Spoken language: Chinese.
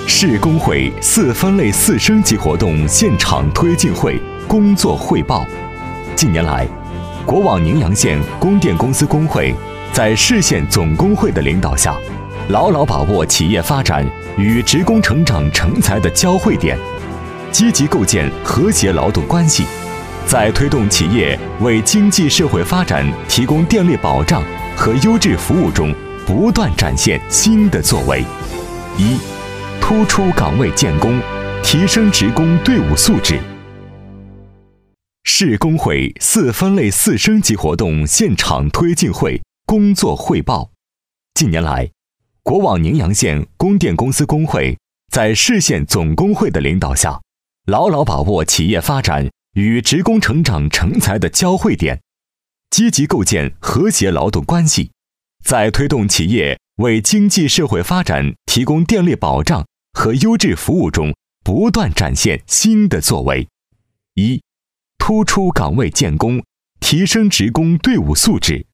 市工会4分类4升级活动现场推进会工作汇报。近年来，国网宁阳县供电公司工会在市县总工会的领导下，牢牢把握企业发展与职工成长成才的交汇点，积极构建和谐劳动关系，在推动企业为经济社会发展提供电力保障和优质服务中不断展现新的作为。一、突出岗位建功，提升职工队伍素质。市工会4分类4升级活动现场推进会工作汇报。近年来，国网宁阳县供电公司工会在市县总工会的领导下，牢牢把握企业发展与职工成长成才的交汇点，积极构建和谐劳动关系，在推动企业为经济社会发展提供电力保障和优质服务中不断展现新的作为。一、突出岗位建功，提升职工队伍素质。